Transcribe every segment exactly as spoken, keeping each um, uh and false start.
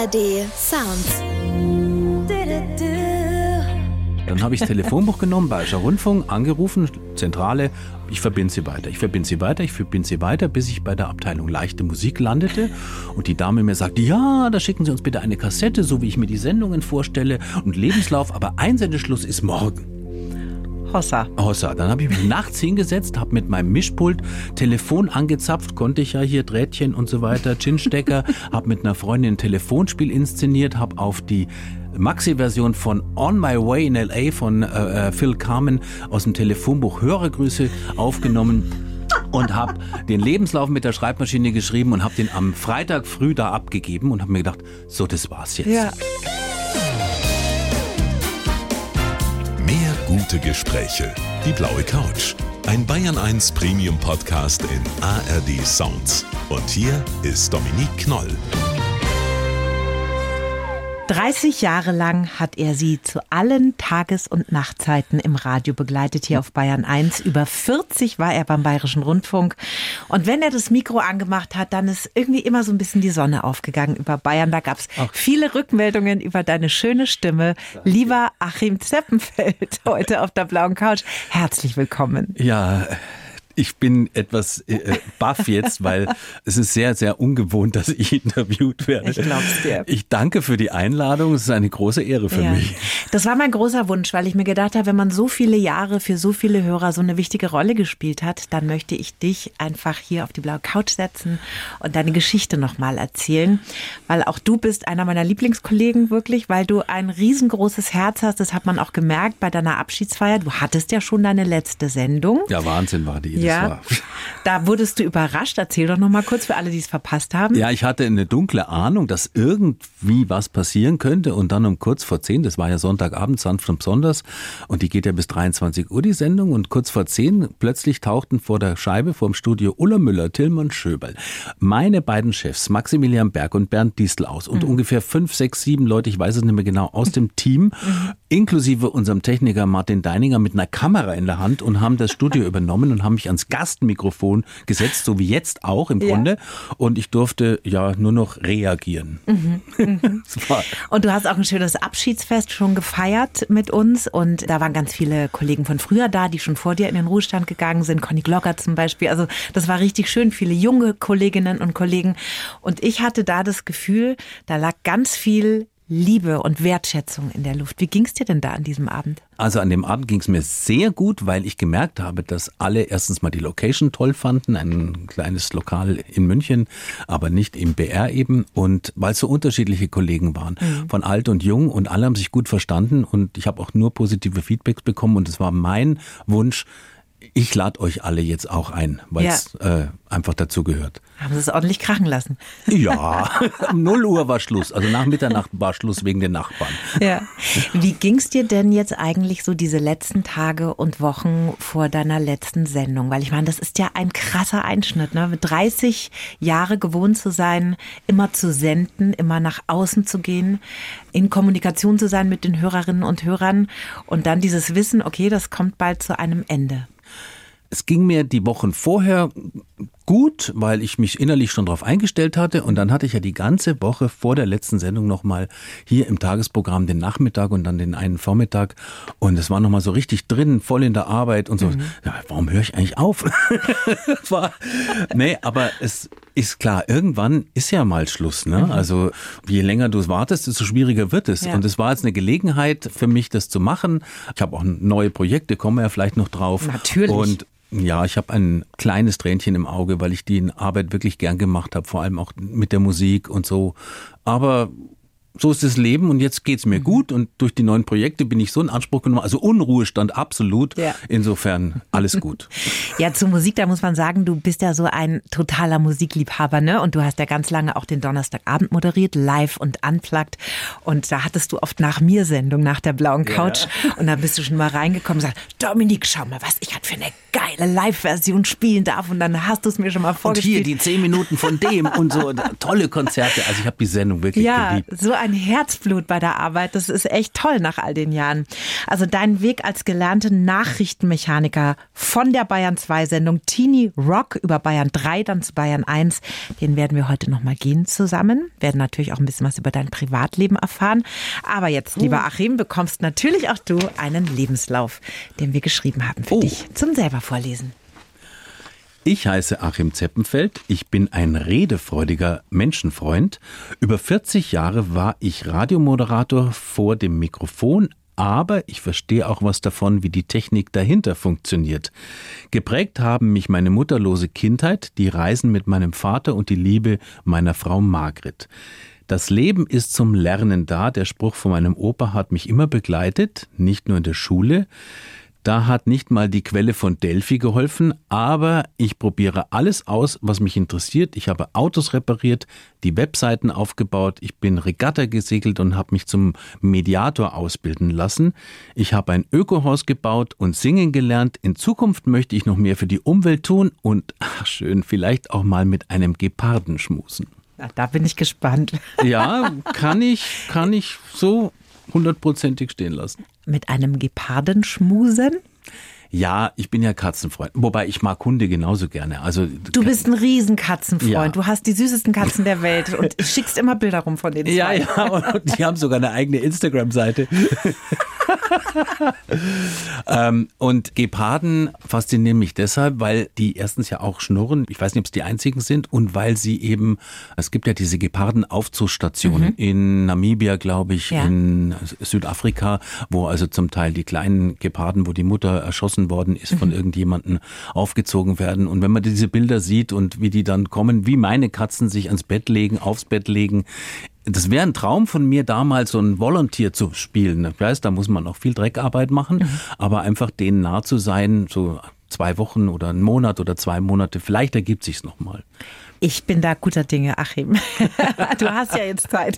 R D Sounds. Dann habe ich das Telefonbuch genommen, Bayerischer Rundfunk, angerufen, Zentrale, ich verbinde sie weiter, ich verbinde sie weiter, ich verbinde sie weiter, bis ich bei der Abteilung leichte Musik landete und die Dame mir sagte, ja, da schicken Sie uns bitte eine Kassette, so wie ich mir die Sendungen vorstelle und Lebenslauf, aber Einsendeschluss ist morgen. Hossa. Hossa. Dann habe ich mich nachts hingesetzt, habe mit meinem Mischpult Telefon angezapft, konnte ich ja hier Drähtchen und so weiter, Chinstecker, habe mit einer Freundin ein Telefonspiel inszeniert, habe auf die Maxi-Version von On My Way in L A von äh, Phil Carmen aus dem Telefonbuch Hörergrüße aufgenommen und habe den Lebenslauf mit der Schreibmaschine geschrieben und habe den am Freitag früh da abgegeben und habe mir gedacht, so, das war's jetzt. Ja. Mehr gute Gespräche. Die blaue Couch. Ein Bayern eins Premium Podcast in A R D Sounds. Und hier ist Dominique Knoll. dreißig Jahre lang hat er sie zu allen Tages- und Nachtzeiten im Radio begleitet, hier auf Bayern eins. Über vierzig war er beim Bayerischen Rundfunk. Und wenn er das Mikro angemacht hat, dann ist irgendwie immer so ein bisschen die Sonne aufgegangen über Bayern. Da gab es viele Rückmeldungen über deine schöne Stimme. Lieber Achim Zeppenfeld, heute auf der blauen Couch. Herzlich willkommen. Ja, ich bin etwas äh, baff jetzt, weil es ist sehr, sehr ungewohnt, dass ich interviewt werde. Ich glaub's dir. Ich danke für die Einladung. Es ist eine große Ehre für ja. mich. Das war mein großer Wunsch, weil ich mir gedacht habe, wenn man so viele Jahre für so viele Hörer so eine wichtige Rolle gespielt hat, dann möchte ich dich einfach hier auf die blaue Couch setzen und deine Geschichte nochmal erzählen. Weil auch du bist einer meiner Lieblingskollegen wirklich, weil du ein riesengroßes Herz hast. Das hat man auch gemerkt bei deiner Abschiedsfeier. Du hattest ja schon deine letzte Sendung. Ja, Wahnsinn war die. Ja, war. Da wurdest du überrascht. Erzähl doch noch mal kurz für alle, die es verpasst haben. Ja, ich hatte eine dunkle Ahnung, dass irgendwie was passieren könnte und dann um kurz vor zehn, das war ja Sonntagabend, sanft und besonders und die geht ja bis dreiundzwanzig Uhr die Sendung und kurz vor zehn plötzlich tauchten vor der Scheibe vorm Studio Ulla Müller, Tillmann Schöberl, meine beiden Chefs, Maximilian Berg und Bernd Diestel aus und mhm. ungefähr fünf, sechs, sieben Leute, ich weiß es nicht mehr genau, aus dem Team, mhm. inklusive unserem Techniker Martin Deininger mit einer Kamera in der Hand und haben das Studio übernommen und haben mich ans Gastmikrofon gesetzt, so wie jetzt auch im Grunde. Ja. Und ich durfte ja nur noch reagieren. Mhm, mhm. Und du hast auch ein schönes Abschiedsfest schon gefeiert mit uns. Und da waren ganz viele Kollegen von früher da, die schon vor dir in den Ruhestand gegangen sind. Conny Glocker zum Beispiel. Also das war richtig schön. Viele junge Kolleginnen und Kollegen. Und ich hatte da das Gefühl, da lag ganz viel Liebe und Wertschätzung in der Luft. Wie ging es dir denn da an diesem Abend? Also an dem Abend ging es mir sehr gut, weil ich gemerkt habe, dass alle erstens mal die Location toll fanden, ein kleines Lokal in München, aber nicht im B R eben und weil es so unterschiedliche Kollegen waren, mhm. von alt und jung und alle haben sich gut verstanden und ich habe auch nur positive Feedbacks bekommen und es war mein Wunsch, ich lade euch alle jetzt auch ein, weil es ja. äh, einfach dazu gehört. Haben Sie es ordentlich krachen lassen? Ja, um null Uhr war Schluss. Also nach Mitternacht war Schluss wegen den Nachbarn. Ja. Wie ging es dir denn jetzt eigentlich so diese letzten Tage und Wochen vor deiner letzten Sendung? Weil ich meine, das ist ja ein krasser Einschnitt, ne? Mit dreißig Jahre gewohnt zu sein, immer zu senden, immer nach außen zu gehen, in Kommunikation zu sein mit den Hörerinnen und Hörern und dann dieses Wissen, okay, das kommt bald zu einem Ende. Es ging mir die Wochen vorher gut, weil ich mich innerlich schon darauf eingestellt hatte und dann hatte ich ja die ganze Woche vor der letzten Sendung nochmal hier im Tagesprogramm den Nachmittag und dann den einen Vormittag und es war nochmal so richtig drin, voll in der Arbeit und so. Mhm. Ja, warum höre ich eigentlich auf? war, nee, aber es ist klar, irgendwann ist ja mal Schluss. Ne? Mhm. Also je länger du wartest, desto schwieriger wird es. Ja. Und es war jetzt eine Gelegenheit für mich, das zu machen. Ich habe auch neue Projekte, kommen wir ja vielleicht noch drauf. Natürlich. Und ja, ich habe ein kleines Tränchen im Auge, weil ich die Arbeit wirklich gern gemacht habe, vor allem auch mit der Musik und so. Aber so ist das Leben und jetzt geht's mir mhm. gut und durch die neuen Projekte bin ich so in Anspruch genommen, also Unruhestand absolut, ja. Insofern alles gut. Ja, zur Musik, da muss man sagen, du bist ja so ein totaler Musikliebhaber, ne? Und du hast ja ganz lange auch den Donnerstagabend moderiert, live und unplugged und da hattest du oft nach mir Sendung, nach der blauen Couch ja. Und da bist du schon mal reingekommen und sagst, Dominique, schau mal, was ich halt für eine geile Live-Version spielen darf und dann hast du es mir schon mal vorgespielt. Und hier die zehn Minuten von dem und so, tolle Konzerte, also ich habe die Sendung wirklich ja, geliebt. So ein ein Herzblut bei der Arbeit. Das ist echt toll nach all den Jahren. Also dein Weg als gelernte Nachrichtenmechaniker von der Bayern zwei Sendung Teenie Rock über Bayern drei dann zu Bayern eins, den werden wir heute noch mal gehen zusammen. Werden natürlich auch ein bisschen was über dein Privatleben erfahren. Aber jetzt, lieber Achim, bekommst natürlich auch du einen Lebenslauf, den wir geschrieben haben für oh. dich zum selber vorlesen. Ich heiße Achim Zeppenfeld, ich bin ein redefreudiger Menschenfreund. Über vierzig Jahre war ich Radiomoderator vor dem Mikrofon, aber ich verstehe auch was davon, wie die Technik dahinter funktioniert. Geprägt haben mich meine mutterlose Kindheit, die Reisen mit meinem Vater und die Liebe meiner Frau Margret. Das Leben ist zum Lernen da, der Spruch von meinem Opa hat mich immer begleitet, nicht nur in der Schule. Da hat nicht mal die Quelle von Delphi geholfen, aber ich probiere alles aus, was mich interessiert. Ich habe Autos repariert, die Webseiten aufgebaut, ich bin Regatta gesegelt und habe mich zum Mediator ausbilden lassen. Ich habe ein Ökohaus gebaut und singen gelernt. In Zukunft möchte ich noch mehr für die Umwelt tun und, ach schön, vielleicht auch mal mit einem Geparden schmusen. Na, da bin ich gespannt. Ja, kann ich, kann ich so hundertprozentig stehen lassen. Mit einem Geparden schmusen? Ja, ich bin ja Katzenfreund. Wobei ich mag Hunde genauso gerne. Also du bist ein Riesenkatzenfreund. Ja. Du hast die süßesten Katzen der Welt und schickst immer Bilder rum von denen. Ja, ja, und die haben sogar eine eigene Instagram-Seite. ähm, und Geparden faszinieren mich deshalb, weil die erstens ja auch schnurren. Ich weiß nicht, ob es die einzigen sind und weil sie eben, es gibt ja diese Gepardenaufzuchtstationen mhm. in Namibia, glaube ich, ja. in Südafrika, wo also zum Teil die kleinen Geparden, wo die Mutter erschossen worden ist, mhm. von irgendjemandem aufgezogen werden. Und wenn man diese Bilder sieht und wie die dann kommen, wie meine Katzen sich ans Bett legen, aufs Bett legen, das wäre ein Traum von mir, damals so ein Volunteer zu spielen. Ich weiß, da muss man auch viel Dreckarbeit machen, mhm. aber einfach denen nah zu sein, so zwei Wochen oder einen Monat oder zwei Monate, vielleicht ergibt sich's noch mal. Ich bin da guter Dinge, Achim. Du hast ja jetzt Zeit.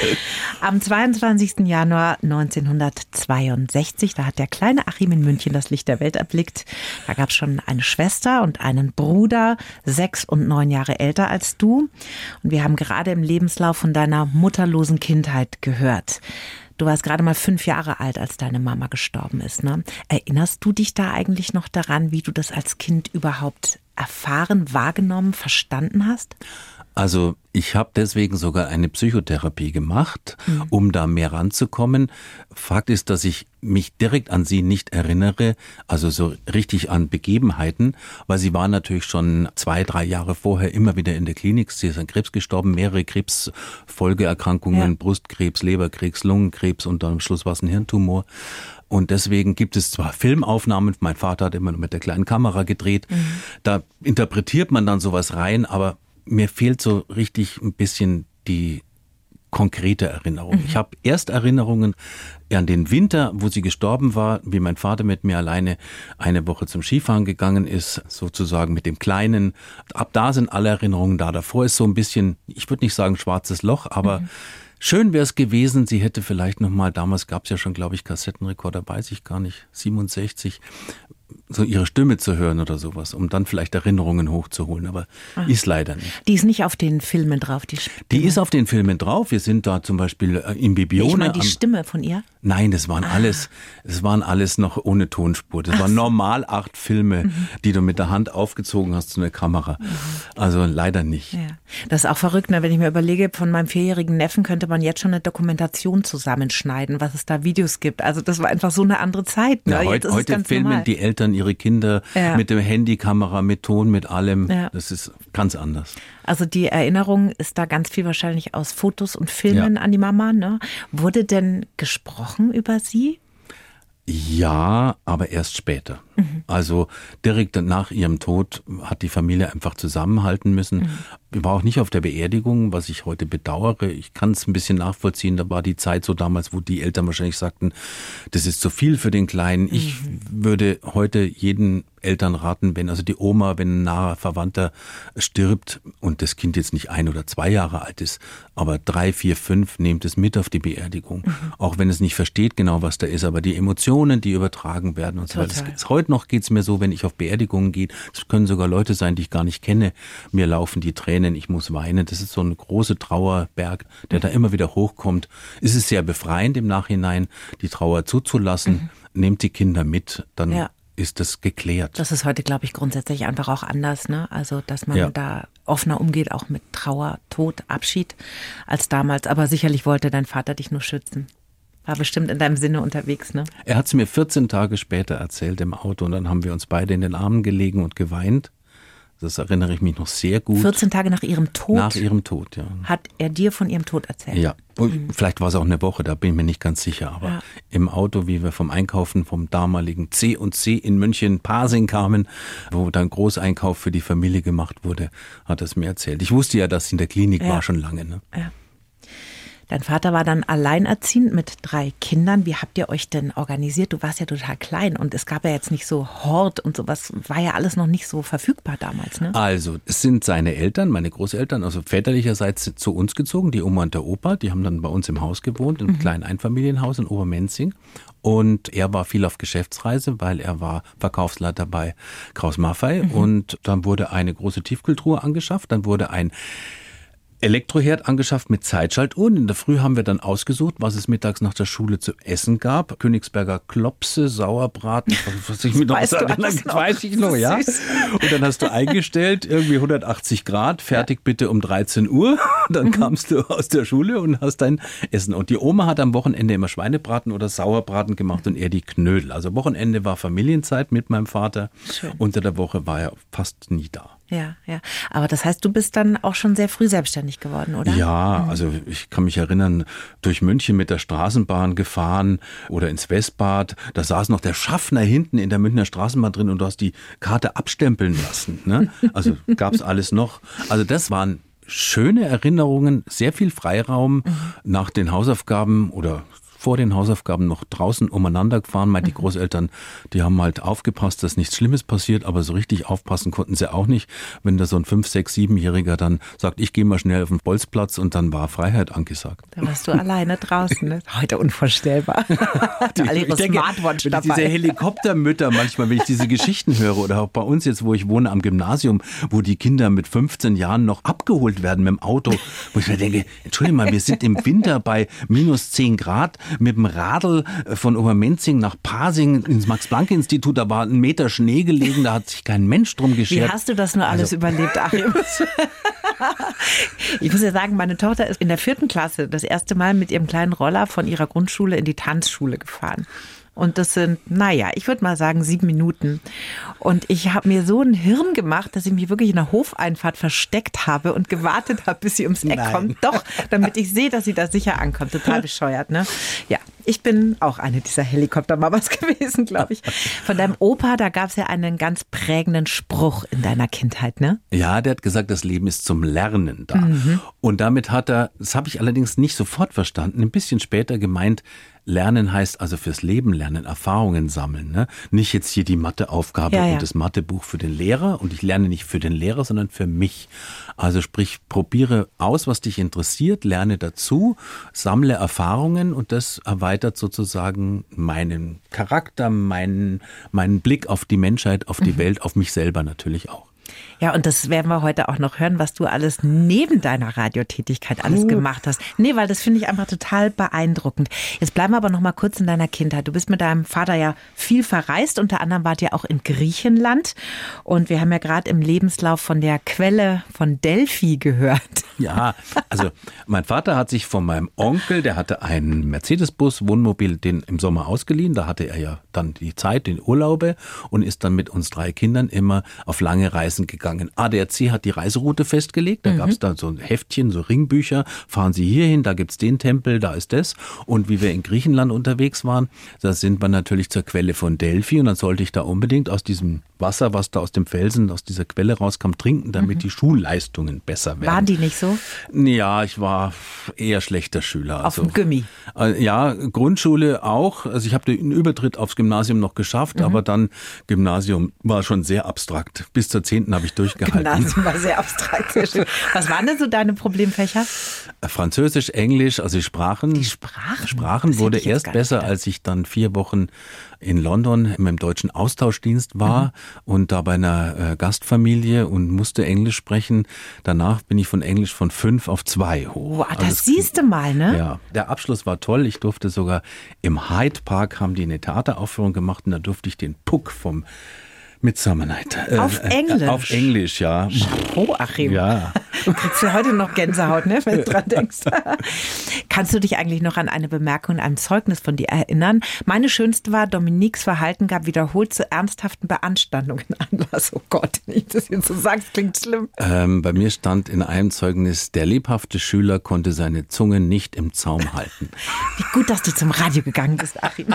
Am zweiundzwanzigsten Januar neunzehnhundertzweiundsechzig, da hat der kleine Achim in München das Licht der Welt erblickt. Da gab es schon eine Schwester und einen Bruder, sechs und neun Jahre älter als du. Und wir haben gerade im Lebenslauf von deiner mutterlosen Kindheit gehört. Du warst gerade mal fünf Jahre alt, als deine Mama gestorben ist, ne? Erinnerst du dich da eigentlich noch daran, wie du das als Kind überhaupt erfahren, wahrgenommen, verstanden hast? Also ich habe deswegen sogar eine Psychotherapie gemacht, mhm. um da mehr ranzukommen. Fakt ist, dass ich mich direkt an sie nicht erinnere, also so richtig an Begebenheiten, weil sie war natürlich schon zwei, drei Jahre vorher immer wieder in der Klinik. Sie ist an Krebs gestorben, mehrere Krebsfolgeerkrankungen, ja. Brustkrebs, Leberkrebs, Lungenkrebs und dann am Schluss war es ein Hirntumor. Und deswegen gibt es zwar Filmaufnahmen, mein Vater hat immer nur mit der kleinen Kamera gedreht, mhm. da interpretiert man dann sowas rein, aber mir fehlt so richtig ein bisschen die konkrete Erinnerung. Mhm. Ich habe erst Erinnerungen an den Winter, wo sie gestorben war, wie mein Vater mit mir alleine eine Woche zum Skifahren gegangen ist, sozusagen mit dem Kleinen. Ab da sind alle Erinnerungen da. Davor ist so ein bisschen, ich würde nicht sagen schwarzes Loch, aber mhm. schön wäre es gewesen, sie hätte vielleicht noch mal, damals gab es ja schon, glaube ich, Kassettenrekorder, weiß ich gar nicht, siebenundsechzig, so ihre Stimme zu hören oder sowas, um dann vielleicht Erinnerungen hochzuholen, aber ah. ist leider nicht. Die ist nicht auf den Filmen drauf, die Stimme? Die ist auf den Filmen drauf. Wir sind da zum Beispiel in Bibione. Ich meine die Stimme von ihr? Nein, das waren ah. alles, das waren alles noch ohne Tonspur. Das Ach waren normal acht Filme, mhm. die du mit der Hand aufgezogen hast zu einer Kamera. Mhm. Also leider nicht. Ja. Das ist auch verrückt, ne? Wenn ich mir überlege, von meinem vierjährigen Neffen könnte man jetzt schon eine Dokumentation zusammenschneiden, was es da Videos gibt. Also das war einfach so eine andere Zeit. Ne? Ja, heute heute filmen normal. Die Eltern ihre Kinder ja. mit der Handykamera, mit Ton, mit allem. Ja. Das ist ganz anders. Also die Erinnerung ist da ganz viel wahrscheinlich aus Fotos und Filmen ja. an die Mama. Ne? Wurde denn gesprochen über sie? Ja, aber erst später. Mhm. Also direkt nach ihrem Tod hat die Familie einfach zusammenhalten müssen. Mhm. Ich war auch nicht auf der Beerdigung, was ich heute bedauere. Ich kann es ein bisschen nachvollziehen. Da war die Zeit so damals, wo die Eltern wahrscheinlich sagten, das ist zu viel für den Kleinen. Ich mhm. würde heute jeden Eltern raten, wenn also die Oma, wenn ein naher Verwandter stirbt und das Kind jetzt nicht ein oder zwei Jahre alt ist, aber drei, vier, fünf, nehmt es mit auf die Beerdigung. Mhm. Auch wenn es nicht versteht genau, was da ist, aber die Emotionen, die übertragen werden und so weiter. Heute noch geht es mir so, wenn ich auf Beerdigungen gehe, es können sogar Leute sein, die ich gar nicht kenne, mir laufen die Tränen weinen, ich muss weinen. Das ist so ein großer Trauerberg, der da immer wieder hochkommt. Es ist sehr befreiend im Nachhinein, die Trauer zuzulassen. Mhm. Nehmt die Kinder mit, dann ja. ist das geklärt. Das ist heute, glaube ich, grundsätzlich einfach auch anders, ne? Also, dass man ja. da offener umgeht, auch mit Trauer, Tod, Abschied als damals. Aber sicherlich wollte dein Vater dich nur schützen. War bestimmt in deinem Sinne unterwegs, ne? Er hat es mir vierzehn Tage später erzählt im Auto und dann haben wir uns beide in den Armen gelegen und geweint. Das erinnere ich mich noch sehr gut. vierzehn Tage nach ihrem Tod? Nach ihrem Tod, ja. Hat er dir von ihrem Tod erzählt? Ja, mhm. Vielleicht war es auch eine Woche, da bin ich mir nicht ganz sicher. Aber ja. im Auto, wie wir vom Einkaufen vom damaligen C und C in München-Pasing kamen, wo dann Großeinkauf für die Familie gemacht wurde, hat er es mir erzählt. Ich wusste ja, dass sie in der Klinik ja. war schon lange. Ne? Ja. Dein Vater war dann alleinerziehend mit drei Kindern. Wie habt ihr euch denn organisiert? Du warst ja total klein und es gab ja jetzt nicht so Hort und sowas. War ja alles noch nicht so verfügbar damals, ne? Also, es sind seine Eltern, meine Großeltern, also väterlicherseits zu uns gezogen, die Oma und der Opa. Die haben dann bei uns im Haus gewohnt, im mhm. kleinen Einfamilienhaus in Obermenzing. Und er war viel auf Geschäftsreise, weil er war Verkaufsleiter bei Kraus Maffei. Mhm. Und dann wurde eine große Tiefkühltruhe angeschafft. Dann wurde ein Elektroherd angeschafft mit Zeitschaltuhren. In der Früh haben wir dann ausgesucht, was es mittags nach der Schule zu essen gab. Königsberger Klopse, Sauerbraten, was ich mir noch erinnere, weiß ich noch, ja. Und dann hast du eingestellt, irgendwie hundertachtzig Grad, fertig bitte um dreizehn Uhr. Dann kamst du aus der Schule und hast dein Essen. Und die Oma hat am Wochenende immer Schweinebraten oder Sauerbraten gemacht und er die Knödel. Also Wochenende war Familienzeit mit meinem Vater. Schön. Unter der Woche war er fast nie da. Ja, ja. Aber das heißt, du bist dann auch schon sehr früh selbstständig geworden, oder? Ja, mhm. also ich kann mich erinnern, durch München mit der Straßenbahn gefahren oder ins Westbad. Da saß noch der Schaffner hinten in der Münchner Straßenbahn drin und du hast die Karte abstempeln lassen. Ne? Also gab's alles noch. Also das waren schöne Erinnerungen, sehr viel Freiraum mhm. nach den Hausaufgaben oder vor den Hausaufgaben noch draußen umeinander gefahren. Meine, die Großeltern, die haben halt aufgepasst, dass nichts Schlimmes passiert, aber so richtig aufpassen konnten sie auch nicht. Wenn da so ein fünf-, sechs-, siebenjähriger dann sagt, ich gehe mal schnell auf den Bolzplatz und dann war Freiheit angesagt. Da warst du alleine draußen, ne? Heute unvorstellbar. Die, alle ihre denke, Smartwatch dabei. Diese Helikoptermütter manchmal, wenn ich diese Geschichten höre oder auch bei uns jetzt, wo ich wohne am Gymnasium, wo die Kinder mit fünfzehn Jahren noch abgeholt werden mit dem Auto, wo ich mir denke, Entschuldigung mal, wir sind im Winter bei minus zehn Grad mit dem Radl von Obermenzing nach Pasing ins Max-Planck-Institut. Da war ein Meter Schnee gelegen, da hat sich kein Mensch drum geschert. Wie hast du das nur alles also, überlebt, Achim? Ich muss ja sagen, meine Tochter ist in der vierten Klasse das erste Mal mit ihrem kleinen Roller von ihrer Grundschule in die Tanzschule gefahren. Und das sind, naja, ich würde mal sagen, sieben Minuten. Und ich habe mir so ein Hirn gemacht, dass ich mich wirklich in der Hofeinfahrt versteckt habe und gewartet habe, bis sie ums Eck Nein. kommt. Doch, damit ich sehe, dass sie da sicher ankommt. Total bescheuert, ne? Ja, ich bin auch eine dieser Helikoptermamas gewesen, glaube ich. Von deinem Opa, da gab es ja einen ganz prägenden Spruch in deiner Kindheit, ne? Ja, der hat gesagt, das Leben ist zum Lernen da. Mhm. Und damit hat er, das habe ich allerdings nicht sofort verstanden, ein bisschen später gemeint, Lernen heißt also fürs Leben lernen, Erfahrungen sammeln. Ne? Nicht jetzt hier die Matheaufgabe ja, ja. und das Mathebuch für den Lehrer. Und ich lerne nicht für den Lehrer, sondern für mich. Also sprich, probiere aus, was dich interessiert, lerne dazu, sammle Erfahrungen und das erweitert sozusagen meinen Charakter, meinen, meinen Blick auf die Menschheit, auf die mhm. Welt, auf mich selber natürlich auch. Ja, und das werden wir heute auch noch hören, was du alles neben deiner Radiotätigkeit alles uh. gemacht hast. Nee, weil das finde ich einfach total beeindruckend. Jetzt bleiben wir aber noch mal kurz in deiner Kindheit. Du bist mit deinem Vater ja viel verreist. Unter anderem wart ihr auch in Griechenland. Und wir haben ja gerade im Lebenslauf von der Quelle von Delphi gehört. Ja, also mein Vater hat sich von meinem Onkel, der hatte einen Mercedes-Bus, Wohnmobil, den im Sommer ausgeliehen. Da hatte er ja dann die Zeit, den Urlaube und ist dann mit uns drei Kindern immer auf lange Reisen gegangen. A D A C hat die Reiseroute festgelegt, da mhm. gab es da so ein Heftchen, so Ringbücher, fahren Sie hierhin, da gibt's den Tempel, da ist das. Und wie wir in Griechenland unterwegs waren, da sind wir natürlich zur Quelle von Delphi und dann sollte ich da unbedingt aus diesem Wasser, was da aus dem Felsen, aus dieser Quelle rauskam, trinken, damit mhm. die Schulleistungen besser werden. Waren die nicht so? Ja, ich war eher schlechter Schüler. Auf also, dem Gymmi? Ja, Grundschule auch. Also ich habe den Übertritt aufs Gymnasium noch geschafft, mhm. aber dann Gymnasium war schon sehr abstrakt. Bis zur zehnten habe ich durchgehalten. Gymnasium war sehr abstrakt, sehr schön. Was waren denn so deine Problemfächer? Französisch, Englisch, also die Sprachen. Die Sprachen? Sprachen wurde erst besser, als ich dann vier Wochen in London im deutschen Austauschdienst war mhm. und da bei einer äh, Gastfamilie und musste Englisch sprechen. Danach bin ich von Englisch von fünf auf zwei hoch. Wow, das also, siehst du mal, ne? Ja, der Abschluss war toll. Ich durfte sogar im Hyde Park, haben die eine Theateraufführung gemacht und da durfte ich den Puck vom Midsummer Night. Äh, auf Englisch? Äh, auf Englisch, ja. Oh, Achim. Ja. Kriegst du heute noch Gänsehaut, ne, wenn du dran denkst. Kannst du dich eigentlich noch an eine Bemerkung, ein Zeugnis von dir erinnern? Meine schönste war, Dominiques Verhalten gab wiederholt zu ernsthaften Beanstandungen Anlass. Oh Gott, wenn ich das jetzt so sagst, klingt schlimm. Ähm, bei mir stand in einem Zeugnis, der lebhafte Schüler konnte seine Zunge nicht im Zaum halten. Wie gut, dass du zum Radio gegangen bist, Achim.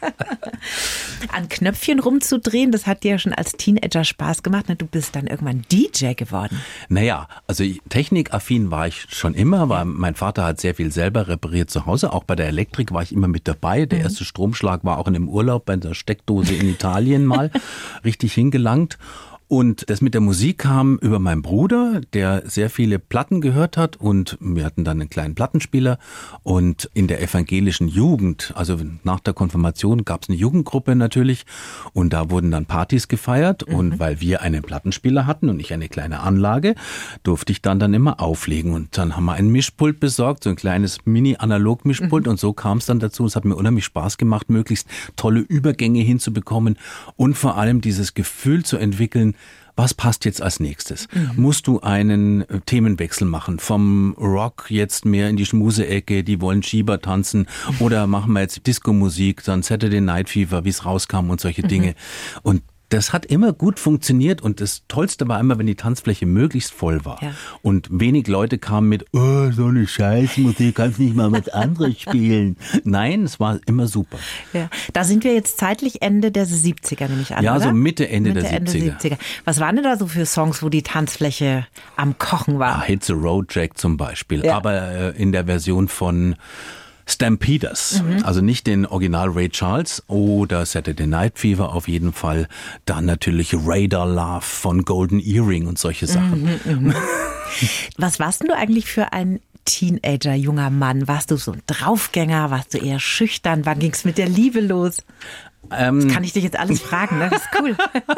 An Knöpfchen rumzudrehen, das hat dir ja schon als Teenager Spaß gemacht. Du bist dann irgendwann D J geworden. Naja, also technikaffin war ich schon immer, weil mein Vater hat sehr viel selber repariert zu Hause. Auch bei der Elektrik war ich immer mit dabei. Der erste Stromschlag war auch in einem Urlaub bei der Steckdose in Italien mal richtig hingelangt. Und das mit der Musik kam über meinen Bruder, der sehr viele Platten gehört hat und wir hatten dann einen kleinen Plattenspieler und in der evangelischen Jugend, also nach der Konfirmation gab es eine Jugendgruppe natürlich und da wurden dann Partys gefeiert mhm. und weil wir einen Plattenspieler hatten und ich eine kleine Anlage, durfte ich dann dann immer auflegen und dann haben wir ein Mischpult besorgt, so ein kleines Mini-Analog-Mischpult mhm. und so kam es dann dazu. Es hat mir unheimlich Spaß gemacht, möglichst tolle Übergänge hinzubekommen und vor allem dieses Gefühl zu entwickeln, was passt jetzt als nächstes? Mhm. Musst du einen Themenwechsel machen? Vom Rock jetzt mehr in die Schmuse-Ecke, die wollen Schieber tanzen oder machen wir jetzt Disco-Musik, dann Saturday Night Fever, wie es rauskam und solche Dinge. Mhm. Und das hat immer gut funktioniert und das Tollste war immer, wenn die Tanzfläche möglichst voll war. Ja. Und wenig Leute kamen mit, oh, so eine Scheißmusik, kannst nicht mal was anderes spielen. Nein, es war immer super. Ja. Da sind wir jetzt zeitlich Ende der siebziger, nehme ich an, Ja, oder? so Mitte, Ende Mitte, der Ende siebziger. siebziger. Was waren denn da so für Songs, wo die Tanzfläche am Kochen war? Ah, Hit the Road Jack zum Beispiel, ja. aber äh, in der Version von Stampeders, mhm. also nicht den Original Ray Charles oder Saturday Night Fever auf jeden Fall. Dann natürlich Radar Love von Golden Earring und solche Sachen. Mhm, mhm. Was warst denn du eigentlich für ein Teenager, junger Mann? Warst du so ein Draufgänger? Warst du eher schüchtern? Wann ging es mit der Liebe los? Ähm, das kann ich dich jetzt alles fragen, ne? Das ist cool.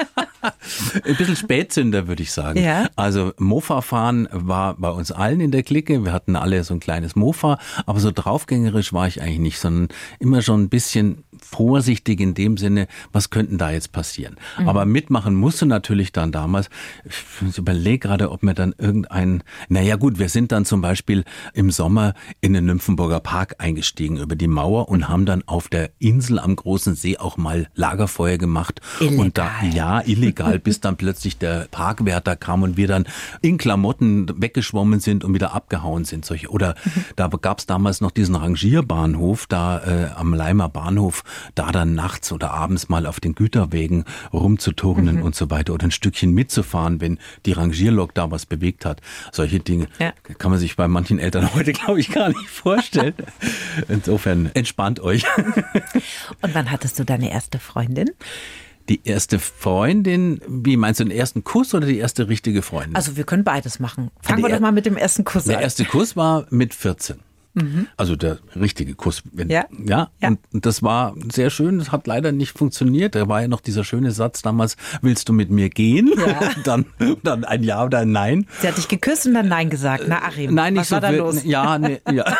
Ein bisschen Spätzünder, würde ich sagen. Ja. Also Mofa fahren war bei uns allen in der Clique. Wir hatten alle so ein kleines Mofa, aber so draufgängerisch war ich eigentlich nicht, sondern immer schon ein bisschen vorsichtig in dem Sinne, was könnten da jetzt passieren. Mhm. Aber mitmachen musste natürlich dann damals. Ich überlege gerade, ob mir dann irgendein, naja gut, wir sind dann zum Beispiel im Sommer in den Nymphenburger Park eingestiegen über die Mauer und haben dann auf der Insel am Großen See auch mal Lagerfeuer gemacht. Illegal. Und da, ja, illegal, bis dann plötzlich der Parkwärter kam und wir dann in Klamotten weggeschwommen sind und wieder abgehauen sind. Solche. Oder mhm. da gab es damals noch diesen Rangierbahnhof, da äh, am Leimer Bahnhof, da dann nachts oder abends mal auf den Güterwegen rumzuturnen mhm. und so weiter oder ein Stückchen mitzufahren, wenn die Rangierlok da was bewegt hat. Solche Dinge ja. kann man sich bei manchen Eltern heute, glaube ich, gar nicht vorstellen. Insofern entspannt euch. Und wann hattest du deine erste Freundin? Die erste Freundin, wie meinst du, den ersten Kuss oder die erste richtige Freundin? Also wir können beides machen. Fangen wir doch mal mit dem ersten Kuss an. Der erste Kuss war mit vierzehn. Mhm. Also der richtige Kuss. Ja. Ja, ja. Und, und das war sehr schön. Das hat leider nicht funktioniert. Da war ja noch dieser schöne Satz damals, willst du mit mir gehen? Ja. dann, dann ein Ja oder ein Nein. Sie hat dich geküsst und dann Nein gesagt. Na, Achim, Nein, nicht was so war da viel, los? Ja, nee, ja.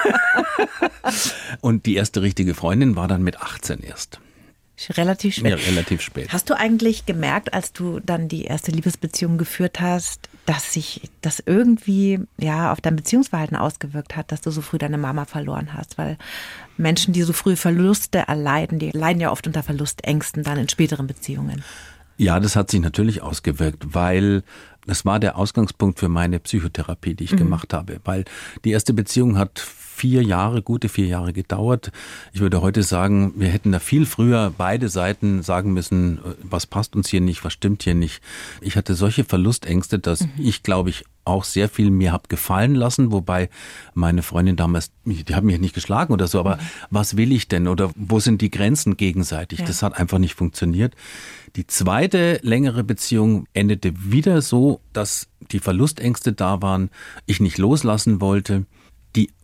Und die erste richtige Freundin war dann mit achtzehn erst. Relativ spät. Ja, relativ spät. Hast du eigentlich gemerkt, als du dann die erste Liebesbeziehung geführt hast, dass sich das irgendwie ja auf dein Beziehungsverhalten ausgewirkt hat, dass du so früh deine Mama verloren hast? Weil Menschen, die so früh Verluste erleiden, die leiden ja oft unter Verlustängsten dann in späteren Beziehungen. Ja, das hat sich natürlich ausgewirkt, weil das war der Ausgangspunkt für meine Psychotherapie, die ich mhm. gemacht habe. Weil die erste Beziehung hat vier Jahre, gute vier Jahre gedauert. Ich würde heute sagen, wir hätten da viel früher beide Seiten sagen müssen, was passt uns hier nicht, was stimmt hier nicht. Ich hatte solche Verlustängste, dass mhm. ich, glaube ich, auch sehr viel mir habe gefallen lassen, wobei meine Freundin damals, die hat mich nicht geschlagen oder so, aber mhm. was will ich denn oder wo sind die Grenzen gegenseitig? Ja. Das hat einfach nicht funktioniert. Die zweite längere Beziehung endete wieder so, dass die Verlustängste da waren, ich nicht loslassen wollte. Die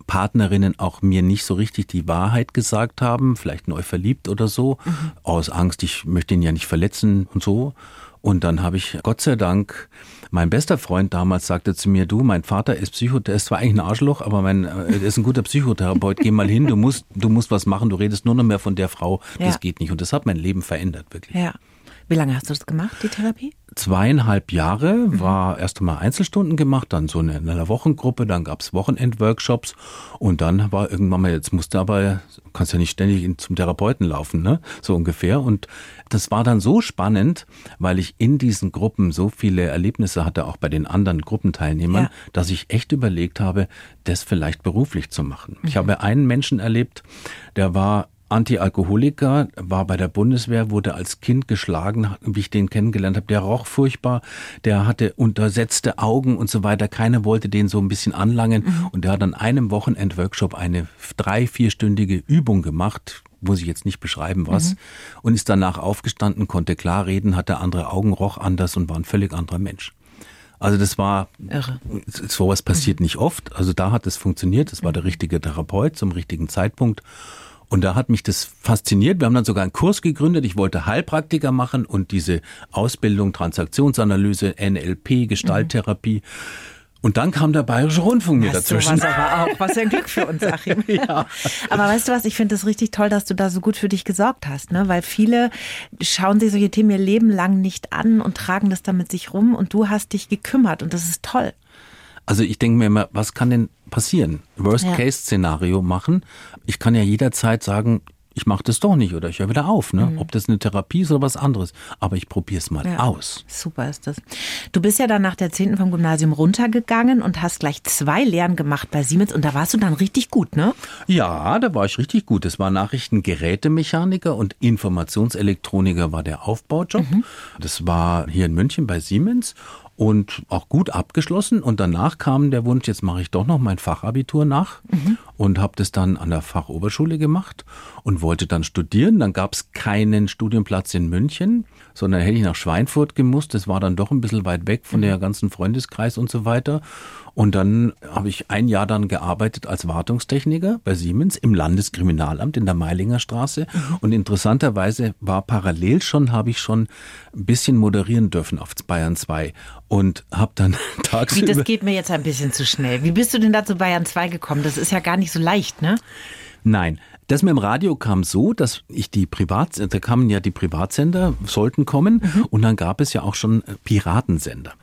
Partnerinnen auch mir nicht so richtig die Wahrheit gesagt haben, vielleicht neu verliebt oder so, mhm. aus Angst, ich möchte ihn ja nicht verletzen und so. Und dann habe ich, Gott sei Dank, mein bester Freund damals sagte zu mir, du, mein Vater ist Psychotherapeut, der ist zwar eigentlich ein Arschloch, aber mein, er ist ein guter Psychotherapeut, geh mal hin, du musst, du musst was machen, du redest nur noch mehr von der Frau, das ja. geht nicht. Und das hat mein Leben verändert, wirklich. Ja. Wie lange hast du das gemacht, die Therapie? Zweieinhalb Jahre, war erst einmal Einzelstunden gemacht, dann so eine, eine Wochengruppe, dann gab es Wochenendworkshops und dann war irgendwann mal, jetzt musst du aber, kannst ja nicht ständig zum Therapeuten laufen, ne? So ungefähr. Und das war dann so spannend, weil ich in diesen Gruppen so viele Erlebnisse hatte, auch bei den anderen Gruppenteilnehmern, ja. dass ich echt überlegt habe, das vielleicht beruflich zu machen. Mhm. Ich habe einen Menschen erlebt, der war Anti-Alkoholiker, war bei der Bundeswehr, wurde als Kind geschlagen, wie ich den kennengelernt habe. Der roch furchtbar, der hatte untersetzte Augen und so weiter. Keiner wollte den so ein bisschen anlangen. Mhm. Und der hat an einem Wochenendworkshop eine drei-, vierstündige Übung gemacht, muss ich jetzt nicht beschreiben, was, mhm. und ist danach aufgestanden, konnte klar reden, hatte andere Augen, roch anders und war ein völlig anderer Mensch. Also das war, irre. Sowas passiert mhm. nicht oft. Also da hat es funktioniert. Das war der richtige Therapeut zum richtigen Zeitpunkt. Und da hat mich das fasziniert. Wir haben dann sogar einen Kurs gegründet. Ich wollte Heilpraktiker machen und diese Ausbildung, Transaktionsanalyse, N L P, Gestalttherapie. Und dann kam der Bayerische Rundfunk mir weißt dazwischen. Du, was aber auch, was für ein Glück für uns, Achim. Ja. Aber weißt du was, ich finde das richtig toll, dass du da so gut für dich gesorgt hast, ne? Weil viele schauen sich solche Themen ihr Leben lang nicht an und tragen das dann mit sich rum und du hast dich gekümmert und das ist toll. Also ich denke mir immer, was kann denn passieren? Worst-Case-Szenario machen. Ich kann ja jederzeit sagen, ich mache das doch nicht oder ich höre wieder auf. Ne? Mhm. Ob das eine Therapie ist oder was anderes. Aber ich probiere es mal ja. aus. Super ist das. Du bist ja dann nach der zehnten vom Gymnasium runtergegangen und hast gleich zwei Lehren gemacht bei Siemens. Und da warst du dann richtig gut, ne? Ja, da war ich richtig gut. Das war Nachrichtengerätemechaniker und Informationselektroniker war der Aufbaujob. Mhm. Das war hier in München bei Siemens. Und auch gut abgeschlossen. Und danach kam der Wunsch, jetzt mache ich doch noch mein Fachabitur nach mhm. und habe das dann an der Fachoberschule gemacht und wollte dann studieren. Dann gab es keinen Studienplatz in München, sondern hätte ich nach Schweinfurt gemusst. Das war dann doch ein bisschen weit weg von mhm. der ganzen Freundeskreis und so weiter. Und dann habe ich ein Jahr dann gearbeitet als Wartungstechniker bei Siemens im Landeskriminalamt in der Meilinger Straße. Mhm. Und interessanterweise war parallel schon, habe ich schon ein bisschen moderieren dürfen auf Bayern zwei. Und habe dann tagsüber... Wie, das geht mir jetzt ein bisschen zu schnell. Wie bist du denn da zu Bayern zwei gekommen? Das ist ja gar nicht so leicht, ne? Nein, das mit dem Radio kam so, dass ich die Privatsender, da kamen ja die Privatsender, sollten kommen. Mhm. Und dann gab es ja auch schon Piratensender.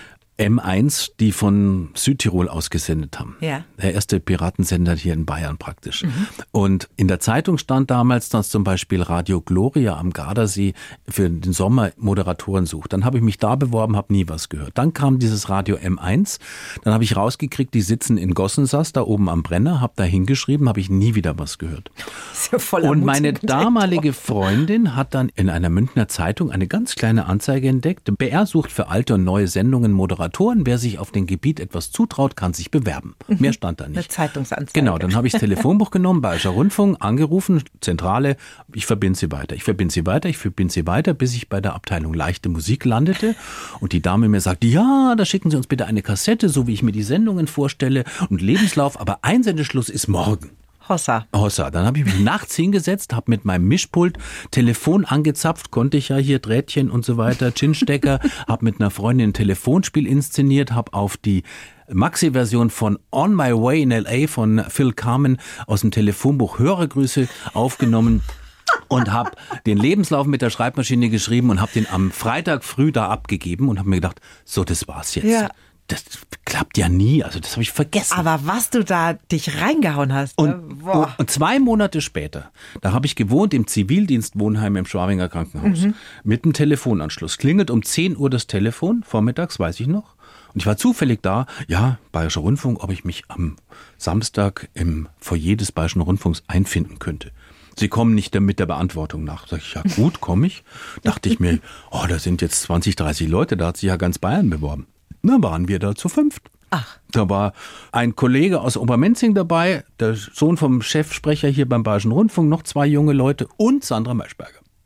M eins, die von Südtirol ausgesendet haben. Ja. Der erste Piratensender hier in Bayern praktisch. Mhm. Und in der Zeitung stand damals, dass zum Beispiel Radio Gloria am Gardasee für den Sommer Moderatoren sucht. Dann habe ich mich da beworben, habe nie was gehört. Dann kam dieses Radio M eins. Dann habe ich rausgekriegt, die sitzen in Gossensass, da oben am Brenner, habe da hingeschrieben, habe ich nie wieder was gehört. Ist ja voller Und meine damalige Freundin hat dann in einer Münchner Zeitung eine ganz kleine Anzeige entdeckt. B R sucht für alte und neue Sendungen Moderatoren. Wer sich auf dem Gebiet etwas zutraut, kann sich bewerben. Mehr stand da nicht. Eine Zeitungsanzeige. Genau, dann habe ich das Telefonbuch genommen, Bayerischer Rundfunk, angerufen, Zentrale, ich verbinde Sie weiter. Ich verbinde Sie weiter, ich verbinde Sie weiter, bis ich bei der Abteilung leichte Musik landete und die Dame mir sagte, ja, da schicken Sie uns bitte eine Kassette, so wie ich mir die Sendungen vorstelle und Lebenslauf, aber Einsendeschluss ist morgen. Hossa. Hossa. Dann habe ich mich nachts hingesetzt, habe mit meinem Mischpult Telefon angezapft, konnte ich ja hier Drähtchen und so weiter, Chinstecker, habe mit einer Freundin ein Telefonspiel inszeniert, habe auf die Maxi-Version von On My Way in L A von Phil Carmen aus dem Telefonbuch Hörergrüße aufgenommen. Und habe den Lebenslauf mit der Schreibmaschine geschrieben und habe den am Freitag früh da abgegeben und habe mir gedacht, so, das war's jetzt. Ja. Das klappt ja nie, also das habe ich vergessen. Aber was du da dich reingehauen hast. Und, und zwei Monate später, da habe ich gewohnt im Zivildienstwohnheim im Schwabinger Krankenhaus mhm. mit einem Telefonanschluss. Klingelt um zehn Uhr das Telefon, vormittags, weiß ich noch. Und ich war zufällig da, ja, Bayerischer Rundfunk, ob ich mich am Samstag im Foyer des Bayerischen Rundfunks einfinden könnte. Sie kommen nicht mit der Beantwortung nach. Sag ich, ja gut, komme ich. Dachte ich mir, oh, da sind jetzt zwanzig, dreißig Leute, da hat sich ja ganz Bayern beworben. Da waren wir da zu fünft. Ach. Da war ein Kollege aus Obermenzing dabei, der Sohn vom Chefsprecher hier beim Bayerischen Rundfunk, noch zwei junge Leute und Sandra Maischberger.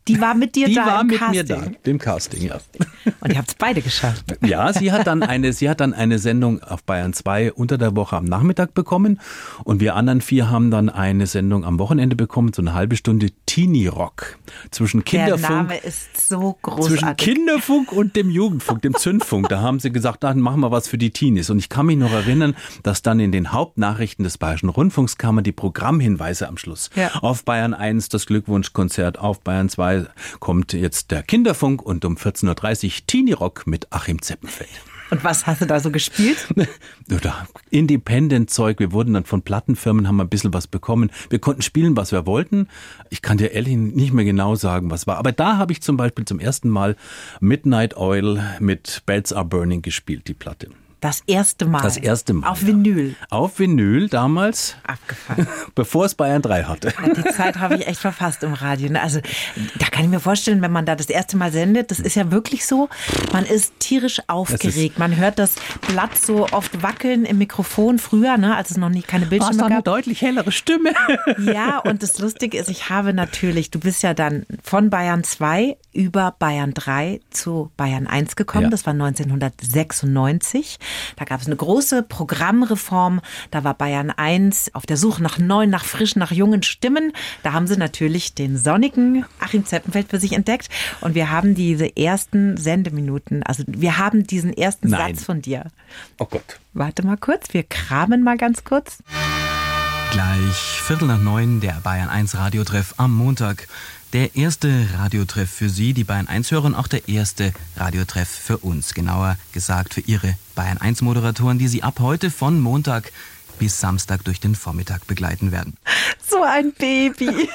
Die war mit dir Die da war im mit Casting. mir da, dem Casting, ja. Und ihr habt es beide geschafft. Ja, sie hat dann eine, sie hat dann eine Sendung auf Bayern zwei unter der Woche am Nachmittag bekommen und wir anderen vier haben dann eine Sendung am Wochenende bekommen, so eine halbe Stunde Teenie Rock zwischen Kinderfunk. Der Name ist so großartig. Zwischen Kinderfunk und dem Jugendfunk, dem Zündfunk. Da haben sie gesagt, dann machen wir was für die Teenies. Und ich kann mich noch erinnern, dass dann in den Hauptnachrichten des Bayerischen Rundfunks kamen die Programmhinweise am Schluss. Ja. Auf Bayern eins das Glückwunschkonzert, auf Bayern zwei kommt jetzt der Kinderfunk und um vierzehn Uhr dreißig Teenie Rock mit Achim Zeppenfeld. Und was hast du da so gespielt? Oder Independent-Zeug. Wir wurden dann von Plattenfirmen, haben ein bisschen was bekommen. Wir konnten spielen, was wir wollten. Ich kann dir ehrlich nicht mehr genau sagen, was war. Aber da habe ich zum Beispiel zum ersten Mal Midnight Oil mit Bells Are Burning gespielt, die Platte. Das erste Mal. Das erste Mal. Auf Vinyl. Auf Vinyl damals. Abgefahren. Bevor es Bayern drei hatte. Ja, die Zeit habe ich echt verpasst im Radio. Also da kann ich mir vorstellen, wenn man da das erste Mal sendet, das ist ja wirklich so, man ist tierisch aufgeregt. Man hört das Blatt so oft wackeln im Mikrofon früher, ne, als es noch nicht keine Bildschirme gab. Eine deutlich hellere Stimme. Ja, und das Lustige ist, ich habe natürlich, du bist ja dann von Bayern zwei über Bayern drei zu Bayern eins gekommen. Ja. Das war neunzehnhundertsechsundneunzig. Da gab es eine große Programmreform. Da war Bayern eins auf der Suche nach neuen, nach frischen, nach jungen Stimmen. Da haben sie natürlich den sonnigen Achim Zeppenfeld für sich entdeckt. Und wir haben diese ersten Sendeminuten, also wir haben diesen ersten Nein. Satz von dir. Oh Gott. Warte mal kurz, wir kramen mal ganz kurz. Gleich Viertel nach neun, der Bayern eins Radiotreff am Montag. Der erste Radiotreff für Sie, die Bayern eins hören, auch der erste Radiotreff für uns. Genauer gesagt für Ihre Bayern eins Moderatoren, die Sie ab heute von Montag bis Samstag durch den Vormittag begleiten werden. So ein Baby.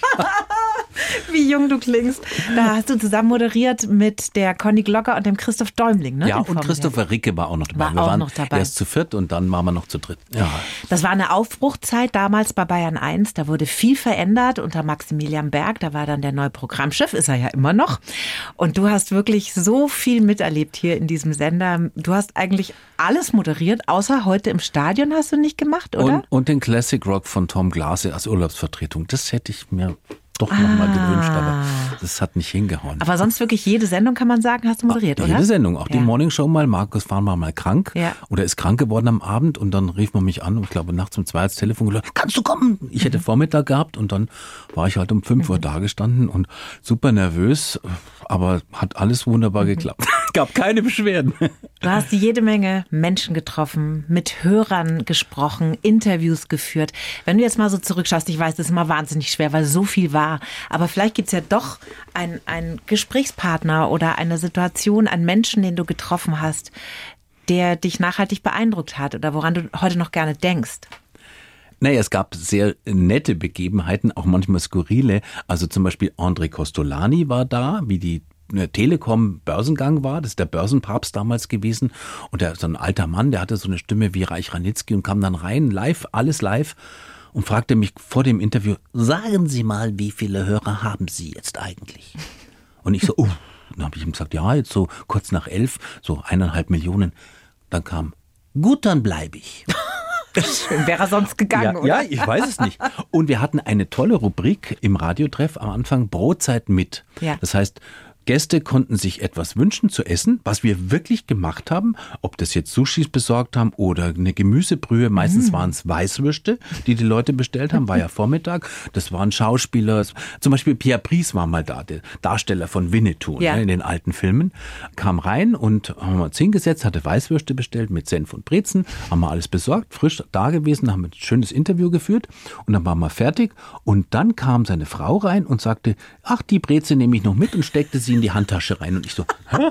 Wie jung du klingst. Da hast du zusammen moderiert mit der Conny Glocker und dem Christoph Däumling, ne? Ja, und Christopher Ricke war auch noch dabei. War wir auch waren noch dabei. erst zu viert und dann waren wir noch zu dritt. Ja. Das war eine Aufbruchzeit damals bei Bayern eins. Da wurde viel verändert unter Maximilian Berg. Da war dann der neue Programmchef, ist er ja immer noch. Und du hast wirklich so viel miterlebt hier in diesem Sender. Du hast eigentlich alles moderiert, außer heute im Stadion hast du nicht gemacht, oder? Und, und den Classic Rock von Tom Glase als Urlaubsvertretung. Das hätte ich mir doch noch mal gewünscht, aber das hat nicht hingehauen. Aber sonst wirklich jede Sendung, kann man sagen, hast du moderiert, oder? Jede Sendung, auch Ja. die Morning Show mal. Markus war mal krank Ja. oder ist krank geworden am Abend und dann rief man mich an und ich glaube nachts um zwei als Telefon gesagt, kannst du kommen? Ich hätte Vormittag gehabt und dann war ich halt um fünf Uhr da gestanden und super nervös, aber hat alles wunderbar geklappt. Gab keine Beschwerden. Du hast jede Menge Menschen getroffen, mit Hörern gesprochen, Interviews geführt. Wenn du jetzt mal so zurückschaust, ich weiß, das ist immer wahnsinnig schwer, weil so viel war. Aber vielleicht gibt es ja doch einen, einen Gesprächspartner oder eine Situation, einen Menschen, den du getroffen hast, der dich nachhaltig beeindruckt hat oder woran du heute noch gerne denkst. Naja, es gab sehr nette Begebenheiten, auch manchmal skurrile. Also zum Beispiel André Costolani war da, wie die Telekom-Börsengang war, das ist der Börsenpapst damals gewesen und der so ein alter Mann, der hatte so eine Stimme wie Reich Ranitzky und kam dann rein, live, alles live und fragte mich vor dem Interview, sagen Sie mal, wie viele Hörer haben Sie jetzt eigentlich? Und ich so, uh, dann habe ich ihm gesagt, ja, jetzt so kurz nach elf, so eineinhalb Millionen. Dann kam, gut, dann bleibe ich. Schön, wäre er sonst gegangen, ja, oder? Ja, ich weiß es nicht. Und wir hatten eine tolle Rubrik im Radiotreff am Anfang, Brotzeit mit. Ja. Das heißt, Gäste konnten sich etwas wünschen zu essen, was wir wirklich gemacht haben, ob das jetzt Sushis besorgt haben oder eine Gemüsebrühe. Meistens mm. waren es Weißwürste, die die Leute bestellt haben, war ja Vormittag. Das waren Schauspieler, zum Beispiel Pierre Brice war mal da, der Darsteller von Winnetou, ja. ne, in den alten Filmen. Kam rein und haben wir uns hingesetzt, hatte Weißwürste bestellt mit Senf und Brezen, haben wir alles besorgt, frisch da gewesen, haben ein schönes Interview geführt und dann waren wir fertig und dann kam seine Frau rein und sagte, ach, die Breze nehme ich noch mit und steckte sie in die Handtasche rein und ich so, hä?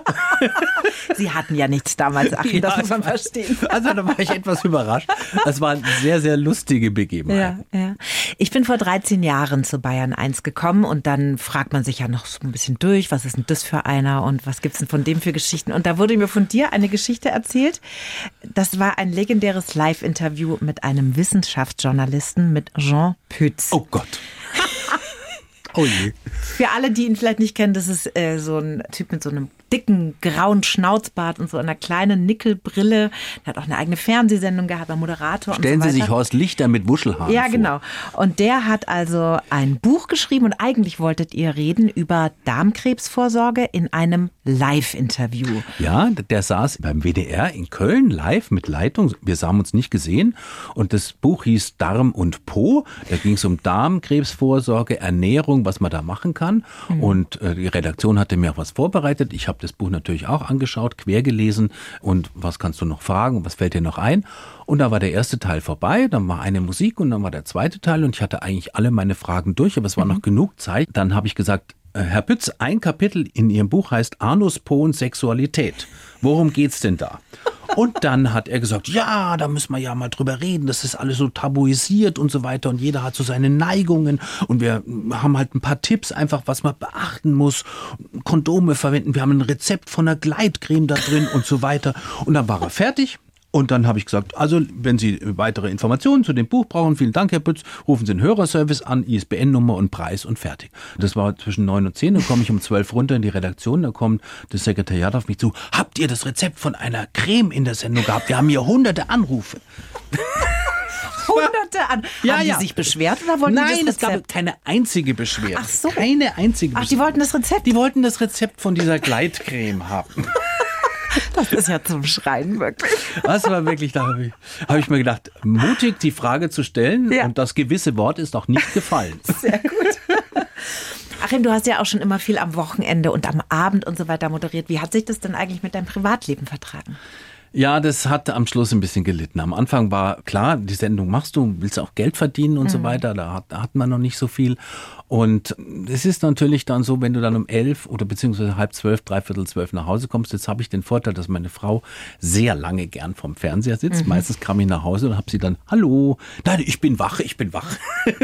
Sie hatten ja nichts damals, Achim, das Ja, muss man verstehen. Also da war ich etwas überrascht. Das war eine sehr, sehr lustige Begebenheit. Ja, ja. Ich bin vor dreizehn Jahren zu Bayern eins gekommen und dann fragt man sich ja noch so ein bisschen durch, was ist denn das für einer und was gibt's denn von dem für Geschichten? Und da wurde mir von dir eine Geschichte erzählt. Das war ein legendäres Live-Interview mit einem Wissenschaftsjournalisten, mit Jean Pütz. Oh Gott. Oh je. Für alle, die ihn vielleicht nicht kennen, das ist äh, so ein Typ mit so einem dicken grauen Schnauzbart und so einer kleinen Nickelbrille. Er hat auch eine eigene Fernsehsendung gehabt, war Moderator. Stellen und so Sie sich Horst Lichter mit Wuschelhaaren Ja, vor. genau. Und der hat also ein Buch geschrieben und eigentlich wolltet ihr reden über Darmkrebsvorsorge in einem Live-Interview. Ja, der saß beim W D R in Köln live mit Leitung. Wir haben uns nicht gesehen. Und das Buch hieß Darm und Po. Da ging es um Darmkrebsvorsorge, Ernährung, was man da machen kann. Mhm. Und äh, die Redaktion hatte mir auch was vorbereitet. Ich habe das Buch natürlich auch angeschaut, quer gelesen. Und was kannst du noch fragen? Was fällt dir noch ein? Und da war der erste Teil vorbei. Dann war eine Musik und dann war der zweite Teil. Und ich hatte eigentlich alle meine Fragen durch, aber es war mhm. noch genug Zeit. Dann habe ich gesagt, Herr Pütz, ein Kapitel in Ihrem Buch heißt Anus, Po und Sexualität. Worum geht's denn da? Und dann hat er gesagt, ja, da müssen wir ja mal drüber reden, das ist alles so tabuisiert und so weiter und jeder hat so seine Neigungen und wir haben halt ein paar Tipps einfach, was man beachten muss. Kondome verwenden, wir haben ein Rezept von einer Gleitcreme da drin und so weiter. Und dann war er fertig. Und dann habe ich gesagt, also wenn Sie weitere Informationen zu dem Buch brauchen, vielen Dank, Herr Pütz, rufen Sie den Hörerservice an, I S B N-Nummer und Preis und fertig. Das war zwischen neun und zehn, dann komme ich um zwölf runter in die Redaktion, da kommt das Sekretariat auf mich zu. Habt ihr das Rezept von einer Creme in der Sendung gehabt? Wir haben hier hunderte Anrufe. Hunderte an. Ja, haben die ja. sich beschwert oder wollten Nein, die das es gab Rezept? keine einzige Beschwerde. Ach so. Keine einzige Beschwerde. Ach, die wollten das Rezept? Die wollten das Rezept von dieser Gleitcreme haben. Das ist ja zum Schreien, wirklich. Das war wirklich, da habe ich, hab ich mir gedacht, mutig die Frage zu stellen Ja. und das gewisse Wort ist auch nicht gefallen. Sehr gut. Achim, du hast ja auch schon immer viel am Wochenende und am Abend und so weiter moderiert. Wie hat sich das denn eigentlich mit deinem Privatleben vertragen? Ja, das hat am Schluss ein bisschen gelitten. Am Anfang war klar, die Sendung machst du, willst auch Geld verdienen und mhm. so weiter. Da hat, da hat man noch nicht so viel. Und es ist natürlich dann so, wenn du dann um elf oder beziehungsweise halb zwölf, dreiviertel zwölf nach Hause kommst, jetzt habe ich den Vorteil, dass meine Frau sehr lange gern vorm Fernseher sitzt. Mhm. Meistens kam ich nach Hause und habe sie dann, hallo, nein, ich bin wach, ich bin wach.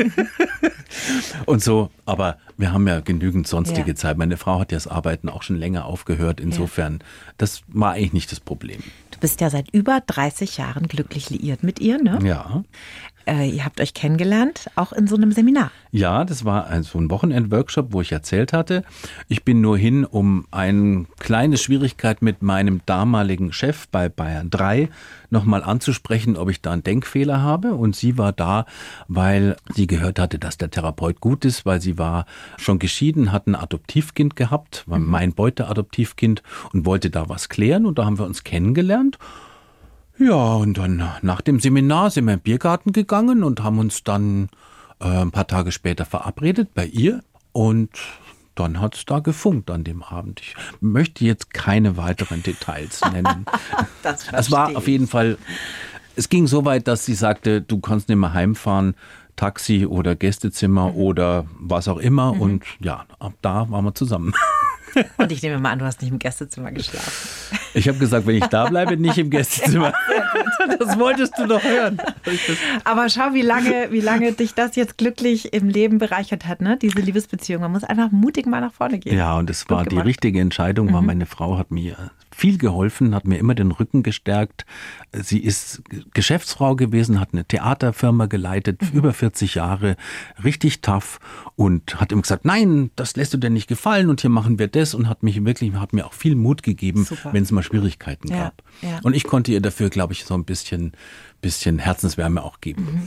Und so, aber wir haben ja genügend sonstige ja. Zeit. Meine Frau hat ja das Arbeiten auch schon länger aufgehört. Insofern, ja. das war eigentlich nicht das Problem. Du bist ja seit über dreißig Jahren glücklich liiert mit ihr, ne? Ja. Äh, ihr habt euch kennengelernt, auch in so einem Seminar. Ja, das war ein, so ein Wochenend-Workshop, wo ich erzählt hatte. Ich bin nur hin, um eine kleine Schwierigkeit mit meinem damaligen Chef bei Bayern drei nochmal anzusprechen, ob ich da einen Denkfehler habe. Und sie war da, weil sie gehört hatte, dass der Therapeut gut ist, weil sie war schon geschieden, hat ein Adoptivkind gehabt, war mein Beute-Adoptivkind und wollte da was klären. Und da haben wir uns kennengelernt. Ja, und dann nach dem Seminar sind wir in den Biergarten gegangen und haben uns dann äh, ein paar Tage später verabredet bei ihr und dann hat es da gefunkt an dem Abend. Ich möchte jetzt keine weiteren Details nennen. Das es war auf jeden Fall, es ging so weit, dass sie sagte, du kannst nicht mehr heimfahren, Taxi oder Gästezimmer mhm. oder was auch immer. Mhm. Und ja, ab da waren wir zusammen. Und ich nehme mal an, du hast nicht im Gästezimmer geschlafen. Ich habe gesagt, wenn ich da bleibe, nicht im Gästezimmer. Ja, das wolltest du doch hören. Aber schau, wie lange, wie lange dich das jetzt glücklich im Leben bereichert hat, ne? Diese Liebesbeziehung. Man muss einfach mutig mal nach vorne gehen. Ja, und es war die richtige Entscheidung, mhm. weil meine Frau hat mir viel geholfen, hat mir immer den Rücken gestärkt. Sie ist Geschäftsfrau gewesen, hat eine Theaterfirma geleitet, mhm. über vierzig Jahre, richtig tough und hat immer gesagt, nein, das lässt du dir nicht gefallen und hier machen wir das und hat mich wirklich, hat mir auch viel Mut gegeben, Super. Wenn es mal Schwierigkeiten ja, gab. Ja. Und ich konnte ihr dafür, glaube ich, so ein bisschen, bisschen Herzenswärme auch geben. Mhm.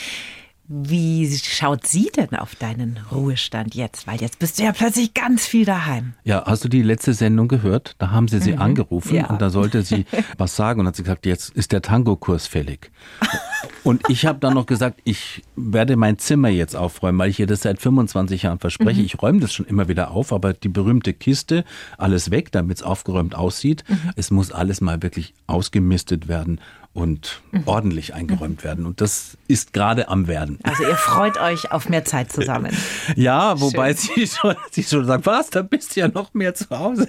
Wie schaut sie denn auf deinen Ruhestand jetzt? Weil jetzt bist du ja plötzlich ganz viel daheim. Ja, hast du die letzte Sendung gehört? Da haben sie sie mhm. angerufen ja. und da sollte sie was sagen und hat sie gesagt, jetzt ist der Tango-Kurs fällig. Und ich habe dann noch gesagt, ich werde mein Zimmer jetzt aufräumen, weil ich ihr das seit fünfundzwanzig Jahren verspreche. Mhm. Ich räume das schon immer wieder auf, aber die berühmte Kiste, alles weg, damit es aufgeräumt aussieht. Mhm. Es muss alles mal wirklich ausgemistet werden und mhm. ordentlich eingeräumt mhm. werden. Und das ist gerade am Werden. Also ihr freut euch auf mehr Zeit zusammen. Ja, wobei sie schon, sie schon sagt, was, da bist du ja noch mehr zu Hause.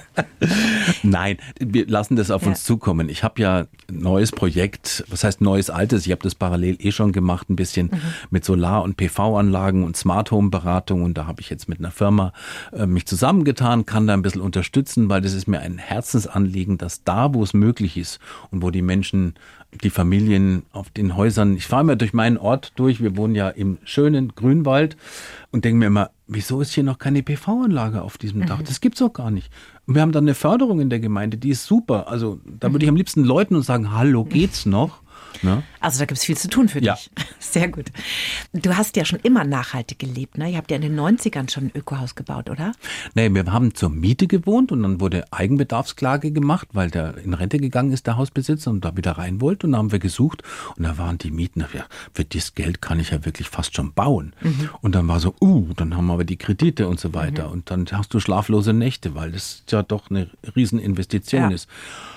Nein, wir lassen das auf ja. uns zukommen. Ich habe ja ein neues Projekt, was heißt neues, altes, ich habe das parallel eh schon gemacht, ein bisschen mhm. mit Solar- und P V-Anlagen und Smart-Home-Beratung und da habe ich jetzt mit einer Firma äh, mich zusammengetan, kann da ein bisschen unterstützen, weil das ist mir ein Herzensanliegen, dass da, wo es möglich ist und wo die Menschen, die Familien auf den Häusern, ich fahre immer durch meinen Ort durch, wir wohnen ja im schönen Grünwald und denke mir immer, wieso ist hier noch keine P V-Anlage auf diesem Dach? Das gibt's doch gar nicht. Wir haben dann eine Förderung in der Gemeinde, die ist super. Also da würde ich am liebsten läuten und sagen, hallo, geht's noch? Ne? Also da gibt es viel zu tun für ja. dich. Sehr gut. Du hast ja schon immer nachhaltig gelebt, ne? Ihr habt ja in den neunzigern schon ein Ökohaus gebaut, oder? Nee, wir haben zur Miete gewohnt und dann wurde Eigenbedarfsklage gemacht, weil der in Rente gegangen ist, der Hausbesitzer, und da wieder rein wollte. Und da haben wir gesucht und da waren die Mieten, ja, für das Geld kann ich ja wirklich fast schon bauen. Mhm. Und dann war so, uh, dann haben wir aber die Kredite und so weiter. Mhm. Und dann hast du schlaflose Nächte, weil das ja doch eine Rieseninvestition ja. ist.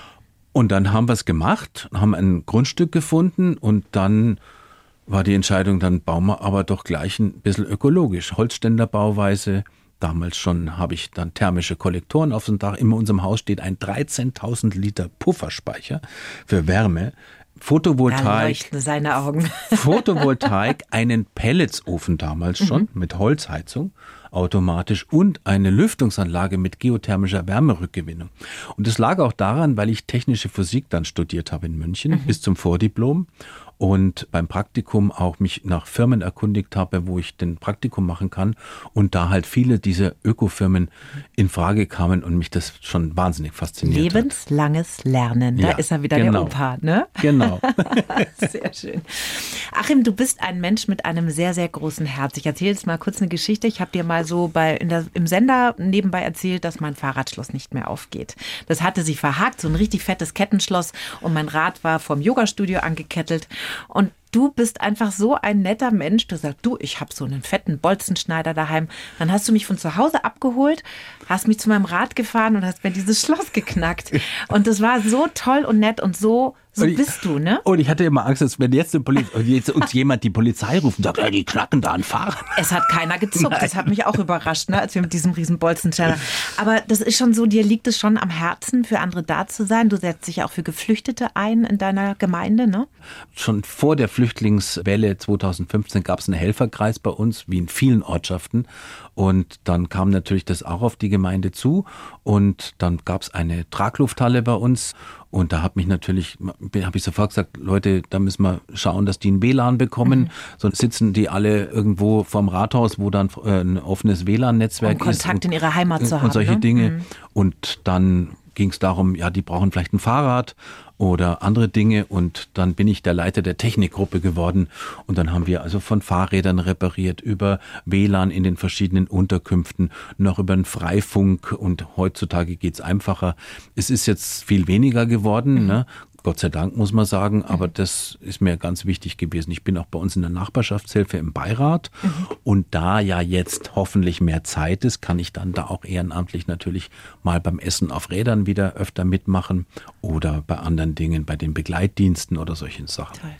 Und dann haben wir es gemacht, haben ein Grundstück gefunden und dann war die Entscheidung, dann bauen wir aber doch gleich ein bisschen ökologisch. Holzständerbauweise, damals schon habe ich dann thermische Kollektoren auf dem Dach. In unserem Haus steht ein dreizehntausend Liter Pufferspeicher für Wärme. Photovoltaik, da leuchten seine Augen. Photovoltaik, einen Pelletsofen damals schon mhm. mit Holzheizung, automatisch, und eine Lüftungsanlage mit geothermischer Wärmerückgewinnung. Und das lag auch daran, weil ich technische Physik dann studiert habe in München mhm. bis zum Vordiplom und beim Praktikum auch mich nach Firmen erkundigt habe, wo ich den Praktikum machen kann, und da halt viele dieser Ökofirmen in Frage kamen und mich das schon wahnsinnig fasziniert Lebenslanges hat. Lernen, da ja, ist er wieder genau. der Opa, ne? Genau. Sehr schön. Achim, du bist ein Mensch mit einem sehr, sehr großen Herz. Ich erzähle jetzt mal kurz eine Geschichte. Ich habe dir mal so bei in der, im Sender nebenbei erzählt, dass mein Fahrradschloss nicht mehr aufgeht. Das hatte sich verhakt, so ein richtig fettes Kettenschloss, und mein Rad war vom Yogastudio angekettelt. Und du bist einfach so ein netter Mensch. Du sagst, du, ich habe so einen fetten Bolzenschneider daheim. Dann hast du mich von zu Hause abgeholt, hast mich zu meinem Rad gefahren und hast mir dieses Schloss geknackt. Und das war so toll und nett und so, so ich, bist du, ne? Und ich hatte immer Angst, dass wenn jetzt, Poli- jetzt uns jemand die Polizei ruft und sagt, ja, die knacken da ein Fahrrad. Es hat keiner gezuckt. Nein. Das hat mich auch überrascht, ne, als wir mit diesem riesen Bolzenschneider. Aber das ist schon so, dir liegt es schon am Herzen, für andere da zu sein. Du setzt dich ja auch für Geflüchtete ein in deiner Gemeinde, ne? Schon vor der Flüchtlingswelle zweitausendfünfzehn gab es einen Helferkreis bei uns, wie in vielen Ortschaften. Und dann kam natürlich das auch auf die Gemeinde zu. Und dann gab es eine Traglufthalle bei uns. Und da habe mich natürlich, habe ich sofort gesagt, Leute, da müssen wir schauen, dass die ein W L A N bekommen. Mhm. Sonst sitzen die alle irgendwo vorm Rathaus, wo dann ein offenes W L A N-Netzwerk um ist. Kontakt in ihre Heimat zu haben. Und solche ne? Dinge. Mhm. Und dann ging es darum, ja, die brauchen vielleicht ein Fahrrad oder andere Dinge, und dann bin ich der Leiter der Technikgruppe geworden, und dann haben wir also von Fahrrädern repariert, über W L A N in den verschiedenen Unterkünften, noch über einen Freifunk, und heutzutage geht's einfacher. Es ist jetzt viel weniger geworden, mhm. ne? Gott sei Dank, muss man sagen, aber das ist mir ganz wichtig gewesen. Ich bin auch bei uns in der Nachbarschaftshilfe im Beirat, mhm. und da ja jetzt hoffentlich mehr Zeit ist, kann ich dann da auch ehrenamtlich natürlich mal beim Essen auf Rädern wieder öfter mitmachen oder bei anderen Dingen, bei den Begleitdiensten oder solchen Sachen. Toll.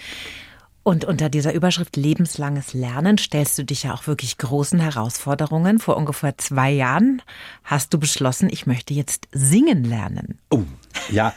Und unter dieser Überschrift lebenslanges Lernen stellst du dich ja auch wirklich großen Herausforderungen. Vor ungefähr zwei Jahren hast du beschlossen, ich möchte jetzt singen lernen. Oh, ja.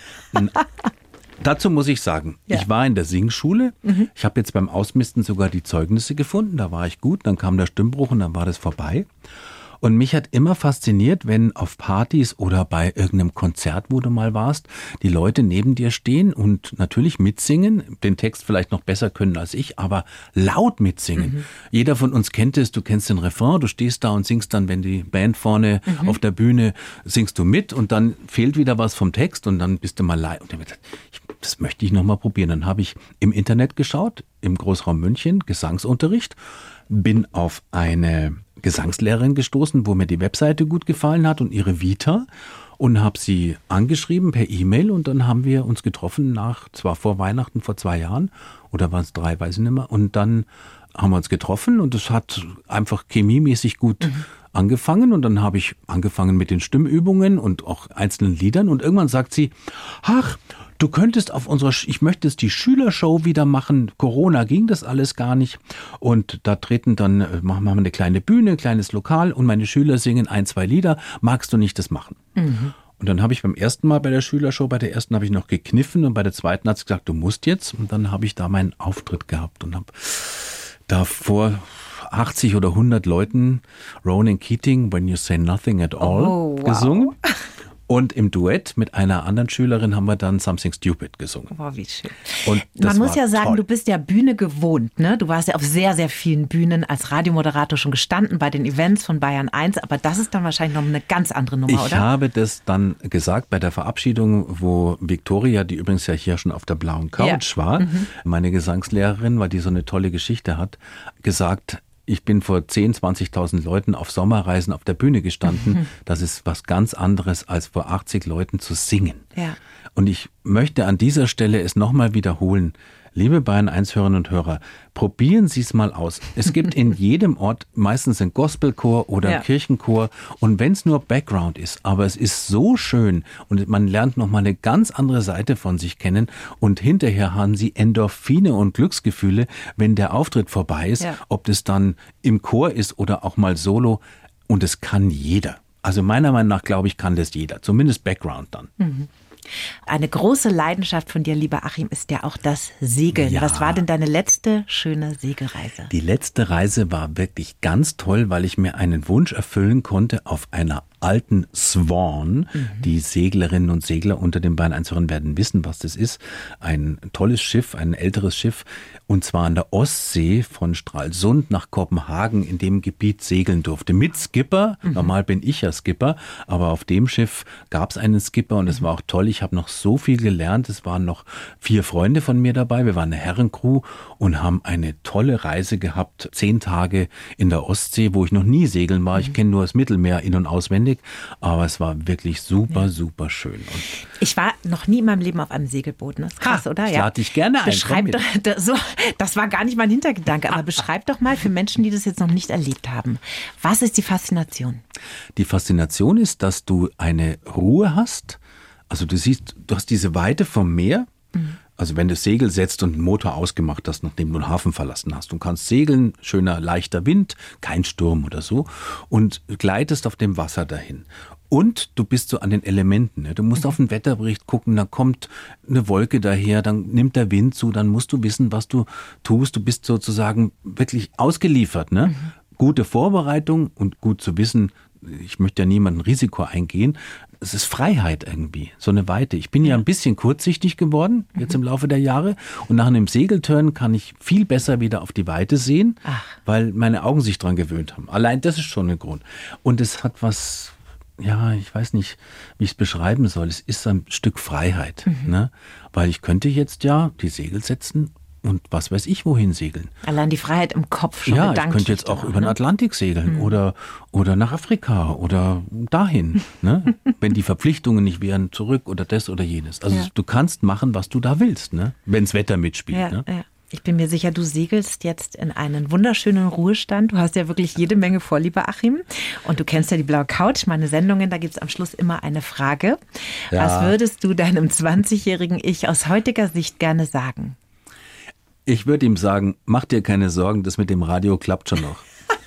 Dazu muss ich sagen, ja. ich war in der Singschule. Mhm. Ich habe jetzt beim Ausmisten sogar die Zeugnisse gefunden. Da war ich gut. Dann kam der Stimmbruch und dann war das vorbei. Und mich hat immer fasziniert, wenn auf Partys oder bei irgendeinem Konzert, wo du mal warst, die Leute neben dir stehen und natürlich mitsingen, den Text vielleicht noch besser können als ich, aber laut mitsingen. Mhm. Jeder von uns kennt es, du kennst den Refrain, du stehst da und singst dann, wenn die Band vorne mhm. auf der Bühne, singst du mit, und dann fehlt wieder was vom Text und dann bist du mal leid. Und dann gedacht, das möchte ich noch mal probieren. Dann habe ich im Internet geschaut, im Großraum München, Gesangsunterricht, bin auf eine Gesangslehrerin gestoßen, wo mir die Webseite gut gefallen hat und ihre Vita, und habe sie angeschrieben per E-Mail, und dann haben wir uns getroffen, nach zwar vor Weihnachten vor zwei Jahren oder waren es drei, weiß ich nicht mehr, und dann haben wir uns getroffen und es hat einfach chemiemäßig gut mhm. angefangen, und dann habe ich angefangen mit den Stimmübungen und auch einzelnen Liedern, und irgendwann sagt sie, ach, du könntest auf unserer, ich möchte es die Schülershow wieder machen. Corona ging das alles gar nicht. Und da treten dann, machen wir eine kleine Bühne, ein kleines Lokal, und meine Schüler singen ein, zwei Lieder. Magst du nicht das machen? Mhm. Und dann habe ich beim ersten Mal bei der Schülershow, bei der ersten habe ich noch gekniffen, und bei der zweiten hat sie gesagt, du musst jetzt. Und dann habe ich da meinen Auftritt gehabt und habe da vor achtzig oder hundert Leuten Ronan Keating, When You Say Nothing at All, oh, wow. gesungen. Und im Duett mit einer anderen Schülerin haben wir dann Something Stupid gesungen. Wow, wie schön. Und Man muss ja sagen, toll. Du bist ja Bühne gewohnt, ne? Du warst ja auf sehr, sehr vielen Bühnen als Radiomoderator schon gestanden bei den Events von Bayern eins, aber das ist dann wahrscheinlich noch eine ganz andere Nummer, ich oder? Ich habe das dann gesagt bei der Verabschiedung, wo Victoria, die übrigens ja hier schon auf der blauen Couch ja. war, mhm. meine Gesangslehrerin, weil die so eine tolle Geschichte hat, gesagt, ich bin vor zehntausend, zwanzigtausend Leuten auf Sommerreisen auf der Bühne gestanden. Mhm. Das ist was ganz anderes, als vor achtzig Leuten zu singen. Ja. Und ich möchte an dieser Stelle es nochmal wiederholen. Liebe Bayern eins Hörerinnen und Hörer, probieren Sie es mal aus. Es gibt in jedem Ort meistens einen Gospelchor oder einen ja. Kirchenchor. Und wenn es nur Background ist, aber es ist so schön und man lernt nochmal eine ganz andere Seite von sich kennen. Und hinterher haben Sie Endorphine und Glücksgefühle, wenn der Auftritt vorbei ist. Ja. Ob das dann im Chor ist oder auch mal solo. Und es kann jeder. Also meiner Meinung nach, glaube ich, kann das jeder. Zumindest Background dann. Mhm. Eine große Leidenschaft von dir, lieber Achim, ist ja auch das Segeln. Ja. Was war denn deine letzte schöne Segelreise? Die letzte Reise war wirklich ganz toll, weil ich mir einen Wunsch erfüllen konnte auf einer alten Swan. Mhm. Die Seglerinnen und Segler unter den Bayern eins Hörern werden wissen, was das ist. Ein tolles Schiff, ein älteres Schiff, und zwar an der Ostsee von Stralsund nach Kopenhagen in dem Gebiet segeln durfte. Mit Skipper, mhm. normal bin ich ja Skipper, aber auf dem Schiff gab es einen Skipper und es mhm. war auch toll. Ich habe noch so viel gelernt. Es waren noch vier Freunde von mir dabei. Wir waren eine Herrencrew und haben eine tolle Reise gehabt. Zehn Tage in der Ostsee, wo ich noch nie segeln war. Mhm. Ich kenne nur das Mittelmeer in- und auswendig. Aber es war wirklich super, ja. super schön. Und ich war noch nie in meinem Leben auf einem Segelboot. Das ist krass, ha, oder? Ich lade dich gerne ein. Beschreib doch, das, so, das war gar nicht mein Hintergedanke. Aber beschreib doch mal für Menschen, die das jetzt noch nicht erlebt haben. Was ist die Faszination? Die Faszination ist, dass du eine Ruhe hast. Also du siehst, du hast diese Weite vom Meer. Mhm. Also wenn du Segel setzt und den Motor ausgemacht hast, nachdem du den Hafen verlassen hast. Du kannst segeln, schöner, leichter Wind, kein Sturm oder so, und gleitest auf dem Wasser dahin. Und du bist so an den Elementen. Ne? Du musst auf den Wetterbericht gucken, dann kommt eine Wolke daher, dann nimmt der Wind zu, dann musst du wissen, was du tust. Du bist sozusagen wirklich ausgeliefert. Ne? Mhm. Gute Vorbereitung und gut zu wissen, ich möchte ja niemandem Risiko eingehen. Es ist Freiheit irgendwie, so eine Weite. Ich bin ja ein bisschen kurzsichtig geworden, jetzt im Laufe der Jahre. Und nach einem Segelturn kann ich viel besser wieder auf die Weite sehen, Ach. weil meine Augen sich dran gewöhnt haben. Allein das ist schon ein Grund. Und es hat was, ja, ich weiß nicht, wie ich es beschreiben soll. Es ist ein Stück Freiheit. Mhm. Ne? Weil ich könnte jetzt ja die Segel setzen und was weiß ich wohin segeln. Allein die Freiheit im Kopf schon. Ja, ich könnte jetzt auch über den Atlantik segeln mhm. oder, oder nach Afrika oder dahin. Ne? Wenn die Verpflichtungen nicht wären, zurück oder das oder jenes. Also ja. du kannst machen, was du da willst, ne? Wenn das Wetter mitspielt. Ja, ne? ja. Ich bin mir sicher, du segelst jetzt in einen wunderschönen Ruhestand. Du hast ja wirklich jede Menge vor, lieber Achim. Und du kennst ja die blaue Couch, meine Sendungen. Da gibt es am Schluss immer eine Frage. Ja. Was würdest du deinem zwanzigjährigen Ich aus heutiger Sicht gerne sagen? Ich würde ihm sagen, mach dir keine Sorgen, das mit dem Radio klappt schon noch.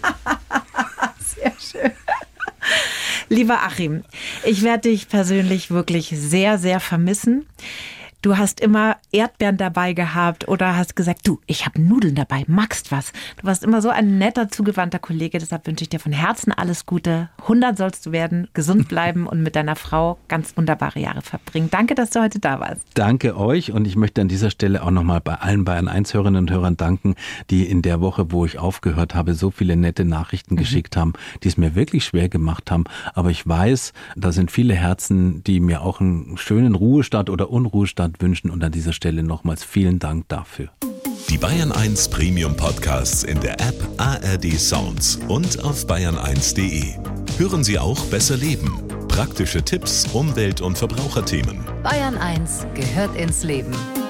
Sehr schön. Lieber Achim, ich werde dich persönlich wirklich sehr, sehr vermissen. Du hast immer Erdbeeren dabei gehabt oder hast gesagt, du, ich habe Nudeln dabei, magst was. Du warst immer so ein netter, zugewandter Kollege, deshalb wünsche ich dir von Herzen alles Gute. hundert sollst du werden, gesund bleiben und mit deiner Frau ganz wunderbare Jahre verbringen. Danke, dass du heute da warst. Danke euch, und ich möchte an dieser Stelle auch nochmal bei allen Bayern eins Hörerinnen und Hörern danken, die in der Woche, wo ich aufgehört habe, so viele nette Nachrichten mhm. geschickt haben, die es mir wirklich schwer gemacht haben. Aber ich weiß, da sind viele Herzen, die mir auch einen schönen Ruhestand oder Unruhestand wünschen, und an dieser Stelle nochmals vielen Dank dafür. Die Bayern eins Premium Podcasts in der App A R D Sounds und auf bayern eins punkt de. Hören Sie auch Besser Leben. Praktische Tipps, Umwelt- und Verbraucherthemen. Bayern eins gehört ins Leben.